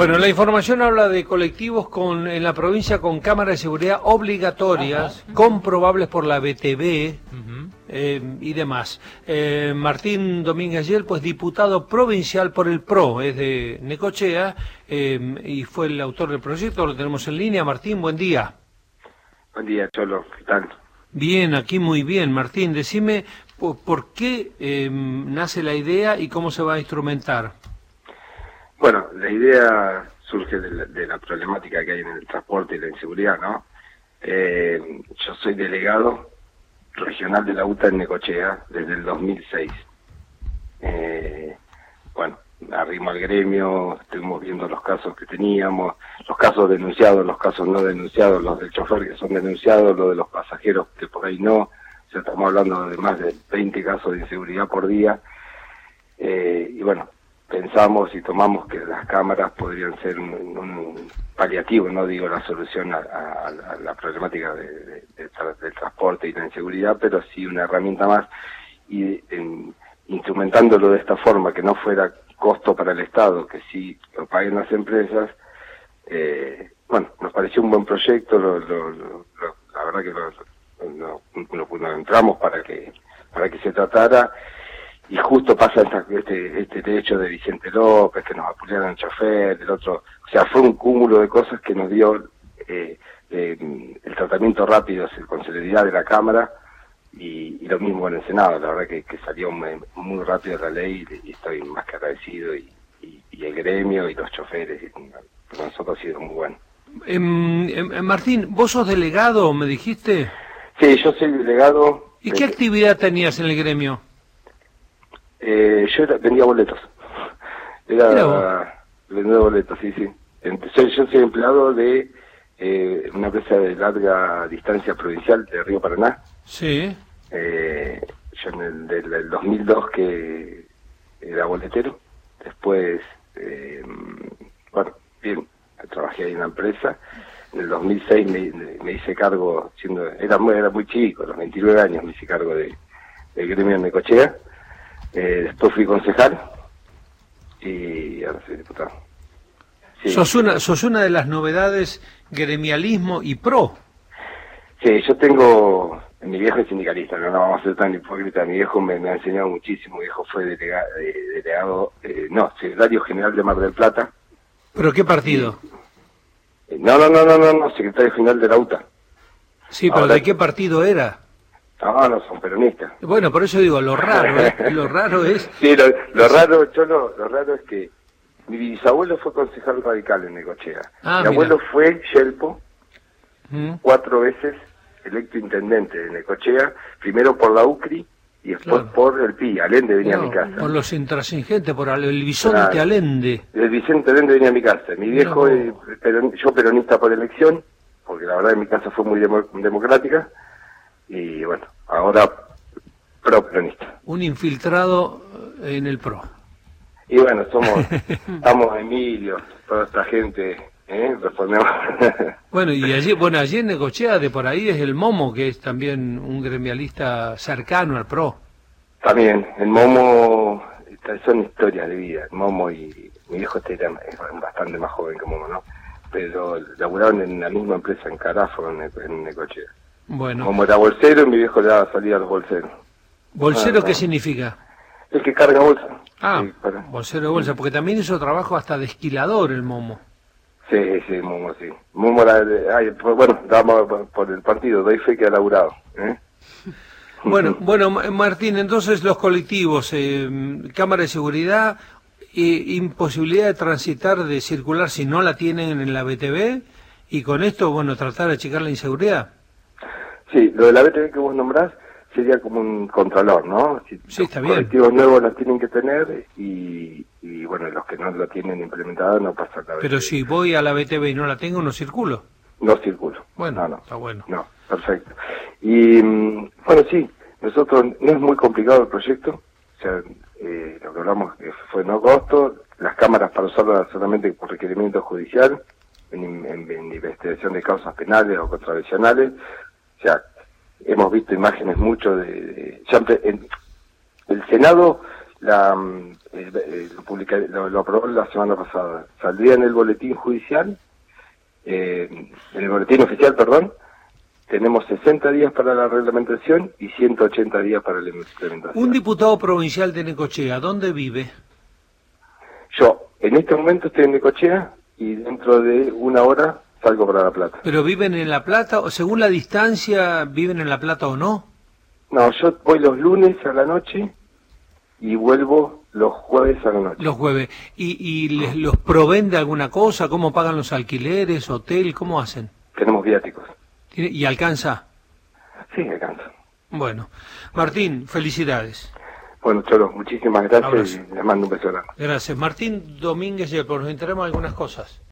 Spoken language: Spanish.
Bueno, la información habla de colectivos en la provincia con cámaras de seguridad obligatorias, comprobables por la BTV y demás. Martín Domínguez Yel, pues diputado provincial por el PRO, es de Necochea, y fue el autor del proyecto. Lo tenemos en línea. Martín, buen día. Buen día, Cholo. ¿Qué tal? Bien, aquí muy bien. Martín, decime por qué nace la idea y cómo se va a instrumentar. Bueno, la idea surge de la problemática que hay en el transporte y la inseguridad, ¿no? Yo soy delegado regional de la UTA en Necochea desde el 2006. Bueno, arrimo al gremio, estuvimos viendo los casos que teníamos, los casos denunciados, los casos no denunciados, los del chofer que son denunciados, los de los pasajeros que por ahí no. Ya estamos hablando de más de 20 casos de inseguridad por día. Y bueno, pensamos y tomamos que las cámaras podrían ser un paliativo, no digo la solución a la problemática del transporte y la inseguridad, pero sí una herramienta más, y instrumentándolo de esta forma, que no fuera costo para el Estado, que sí lo paguen las empresas. Bueno, nos pareció un buen proyecto, la verdad que lo entramos para que se tratara. Y justo pasa este hecho de Vicente López, que nos apulearon el chofer, el otro. O sea, fue un cúmulo de cosas que nos dio el tratamiento rápido, con celeridad de la Cámara, y lo mismo en el Senado. La verdad que salió muy rápido la ley, y estoy más que agradecido, y el gremio y los choferes, y para nosotros ha sido muy bueno. Martín, ¿vos sos delegado, me dijiste? Sí, yo soy delegado. ¿Y qué actividad tenías en el gremio? Yo vendía boletos. Vendía boletos, sí. Yo soy empleado de una empresa de larga distancia provincial de Río Paraná. Sí. Yo en el 2002 que era boletero. Después, bueno, bien, trabajé ahí en la empresa. En el 2006 me hice cargo, era muy chico, a los 29 años me hice cargo del gremio de Necochea. Después fui concejal y ahora soy diputado. Sí. Sos una de las novedades gremialismo y PRO. Sí, mi viejo es sindicalista, no vamos a ser tan hipócritas. Mi viejo me ha enseñado muchísimo. Mi viejo fue secretario general de Mar del Plata. ¿Pero qué partido? No, secretario general de la UTA. Sí, pero ¿de qué partido era? No, son peronistas. Bueno, por eso digo, lo raro es... Sí, lo raro es que mi bisabuelo fue concejal radical en Necochea. Mi abuelo fue Yelpo, 4 veces electo intendente de Necochea, primero por la UCRI y después por el PI. Allende venía a mi casa. Por los intransigentes, por el Vicente Allende. El Vicente Allende venía a mi casa. Mi viejo, yo peronista por elección, porque la verdad en mi casa fue muy democrática. Y bueno, ahora pro-peronista. Un infiltrado en el PRO. Y bueno, estamos Emilio, toda esta gente, respondemos. Bueno, y allí en Necochea, de por ahí, es el Momo, que es también un gremialista cercano al PRO. También, el Momo, son historias de vida. El Momo y mi viejo es bastante más joven que Momo, ¿no? Pero laburaron en la misma empresa, en Carafo, en Necochea. Bueno. Como era bolsero, mi viejo le daba salida a los bolseros. ¿Bolsero qué significa? El que carga bolsa. Sí, bolsero de bolsa, porque también hizo trabajo hasta de esquilador el Momo. Sí, Momo, sí. Momo damos por el partido, doy fe que ha laburado. Bueno, Martín, entonces los colectivos, cámara de seguridad, imposibilidad de transitar, de circular si no la tienen en la BTV, y con esto, bueno, tratar de achicar la inseguridad. Sí, lo de la BTV que vos nombrás sería como un contralor, ¿no? Sí, está bien. Los colectivos nuevos las tienen que tener y bueno, los que no lo tienen implementada no pasa la BTV. Pero si voy a la BTV y no la tengo, ¿no circulo? No circulo. Bueno, no. Está bueno. No, perfecto. Y bueno, sí, nosotros no es muy complicado el proyecto. O sea, lo que hablamos fue no costo, las cámaras para usarlas solamente por requerimiento judicial, en investigación de causas penales o contravencionales. O sea, hemos visto imágenes mucho el Senado lo aprobó la semana pasada. Saldría en el boletín judicial, en el boletín oficial, perdón. Tenemos 60 días para la reglamentación y 180 días para la implementación. Un diputado provincial de Necochea, ¿dónde vive? Yo, en este momento estoy en Necochea y dentro de una hora salgo para La Plata. ¿Pero viven en La Plata? O según la distancia, ¿viven en La Plata o no? No, yo voy los lunes a la noche y vuelvo los jueves a la noche. Los jueves. ¿Y los proveen de alguna cosa? ¿Cómo pagan los alquileres, hotel? ¿Cómo hacen? Tenemos viáticos. ¿Y alcanza? Sí, alcanza. Bueno. Martín, felicidades. Bueno, Cholo, muchísimas gracias. Abrazo. Y les mando un beso grande. Gracias. Martín Domínguez, nos enteramos de algunas cosas.